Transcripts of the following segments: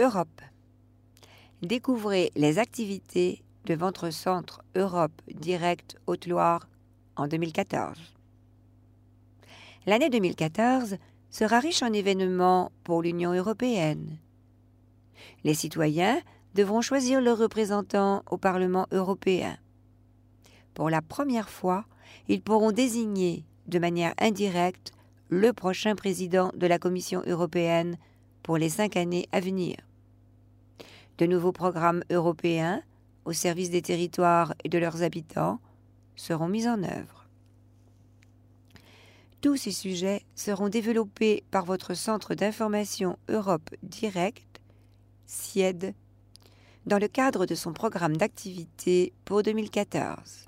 Europe. Découvrez les activités de votre centre Europe Direct Haute-Loire en 2014. L'année 2014 sera riche en événements pour l'Union européenne. Les citoyens devront choisir leurs représentants au Parlement européen. Pour la première fois, ils pourront désigner de manière indirecte le prochain président de la Commission européenne pour les 5 années à venir. De nouveaux programmes européens au service des territoires et de leurs habitants seront mis en œuvre. Tous ces sujets seront développés par votre Centre d'information Europe Direct, CIED, dans le cadre de son programme d'activité pour 2014.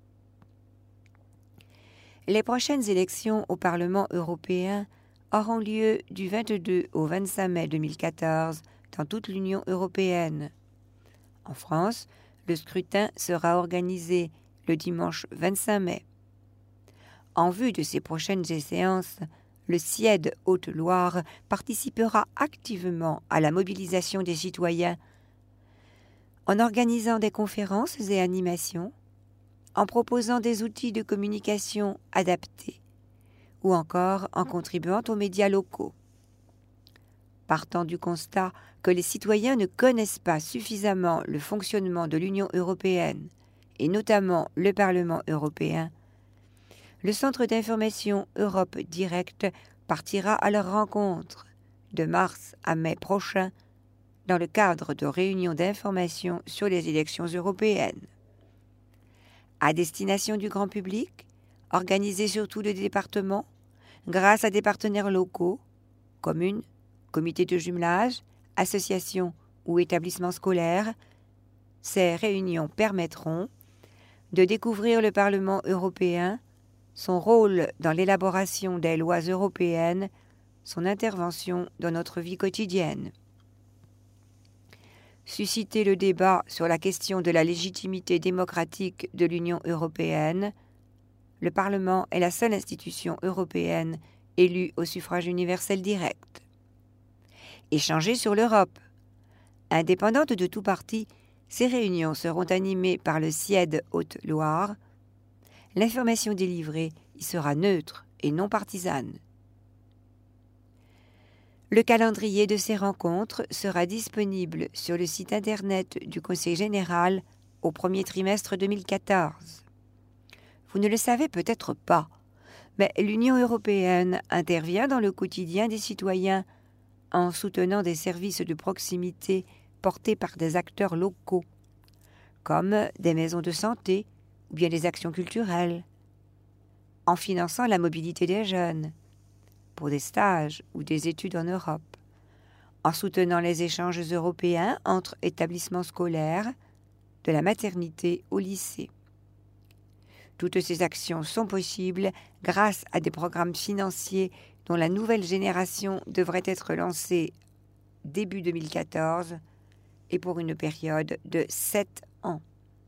Les prochaines élections au Parlement européen auront lieu du 22 au 25 mai 2014 dans toute l'Union européenne. En France, le scrutin sera organisé le dimanche 25 mai. En vue de ces prochaines échéances, le CIED Haute-Loire participera activement à la mobilisation des citoyens en organisant des conférences et animations, en proposant des outils de communication adaptés ou encore en contribuant aux médias locaux. Partant du constat que les citoyens ne connaissent pas suffisamment le fonctionnement de l'Union européenne et notamment le Parlement européen, le Centre d'information Europe Direct partira à leur rencontre de mars à mai prochain dans le cadre de réunions d'information sur les élections européennes. À destination du grand public, organisées sur tout le département, grâce à des partenaires locaux, communes, comités de jumelage, associations ou établissements scolaires, ces réunions permettront de découvrir le Parlement européen, son rôle dans l'élaboration des lois européennes, son intervention dans notre vie quotidienne. Susciter le débat sur la question de la légitimité démocratique de l'Union européenne. Le Parlement est la seule institution européenne élue au suffrage universel direct. Échanger sur l'Europe. Indépendantes de tout parti, ces réunions seront animées par le CIED Haute-Loire. L'information délivrée y sera neutre et non partisane. Le calendrier de ces rencontres sera disponible sur le site internet du Conseil général au premier trimestre 2014. Vous ne le savez peut-être pas, mais l'Union européenne intervient dans le quotidien des citoyens en soutenant des services de proximité portés par des acteurs locaux, comme des maisons de santé ou bien des actions culturelles, en finançant la mobilité des jeunes, pour des stages ou des études en Europe, en soutenant les échanges européens entre établissements scolaires, de la maternité au lycée. Toutes ces actions sont possibles grâce à des programmes financiers dont la nouvelle génération devrait être lancée début 2014 et pour une période de 7 ans.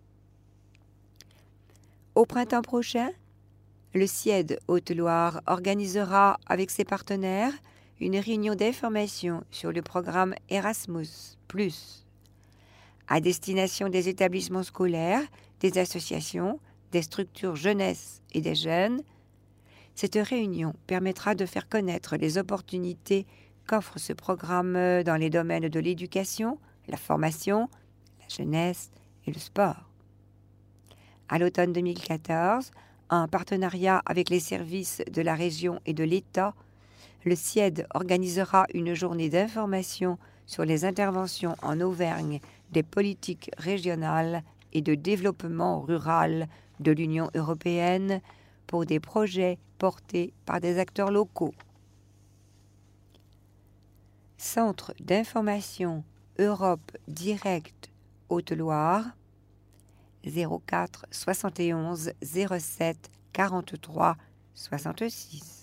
Au printemps prochain, le CIED Haute-Loire organisera avec ses partenaires une réunion d'information sur le programme Erasmus+, à destination des établissements scolaires, des associations, des structures jeunesse et des jeunes. Cette réunion permettra de faire connaître les opportunités qu'offre ce programme dans les domaines de l'éducation, la formation, la jeunesse et le sport. À l'automne 2014, en partenariat avec les services de la région et de l'État, le CIED organisera une journée d'information sur les interventions en Auvergne des politiques régionales et de développement rural de l'Union européenne pour des projets portés par des acteurs locaux. Centre d'information Europe Direct Haute-Loire 04 71 07 43 66